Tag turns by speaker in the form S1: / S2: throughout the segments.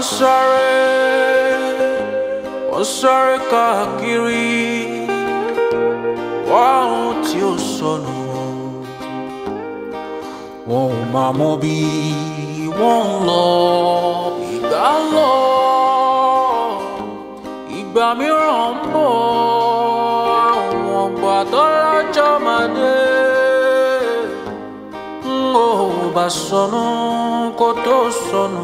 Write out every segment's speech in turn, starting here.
S1: wọ́n sáré káàkiri wá ohun tí ó sọnù. Wọn ò máa mọ bí wọ́n ń lọ. Ìgbà ń lọ, ìgbà mìíràn ń bọ̀. Àwọn ọgbà tó lọ́jọ́ máa dé. Ó bá sọnù kó tó sọnù.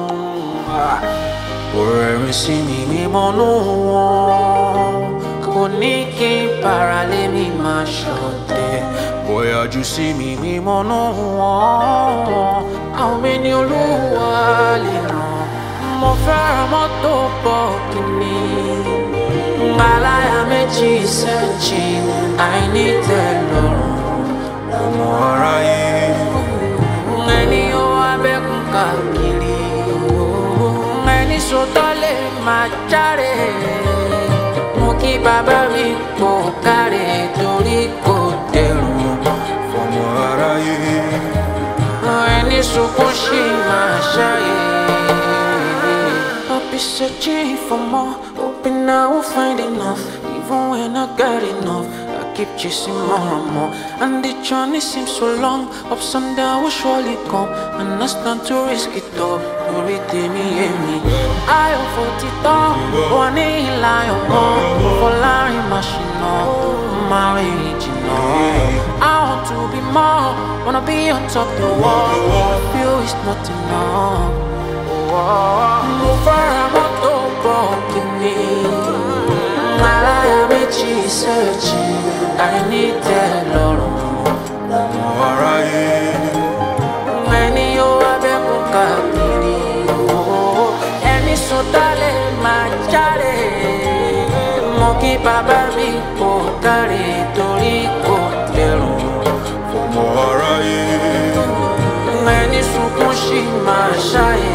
S1: Kò rẹ̀rìn sí mi mímọ́ nù wọn. Kò ní kí n para lé mi máa ṣọ̀tẹ̀. Kò yọjú sí mi mímọ́ nù wọn. Àwọn mi ní Olúwa lè ràn. Mo fẹ́ràn mọ́tò bọ̀gìnì. Aláya méjì sẹ́jì àìní tẹ́lọ́rùn. Ọmọ aráyé ẹni ó wá bẹ́kún káàkiri. Ẹni sòtọ́ lè máa járe. Mo kí bàbá mi kò káre torí kò dẹrù fọmọ aráyé. Ẹni sunkún ṣì máa ṣáyé. I'll be searching for more, hoping I will find enough. Even when I got enough, I keep chasing more and more. And the journey seems so long, ups and downs will surely come. And I stand to risk it all, to redeem me and me. I am 40 tán, one in lion more. For lying machine, marriage, no. I want to be more, wanna be on top of the wall. I feel it's not enough. Mo fẹ́ràn mọ́tò bọ̀gìnì. Aláya méjì sẹ́jì àìní tẹ́lọ́rùn. Ọmọ aráyé ẹni ó wá bẹ́kún káàkiri. Ẹni sòtọ́ lè máa jáde. Mo kí bàbá mi kò káre torí kò dẹrù ọmọ aráyé. Ẹni sunkún ṣì máa ṣáyé.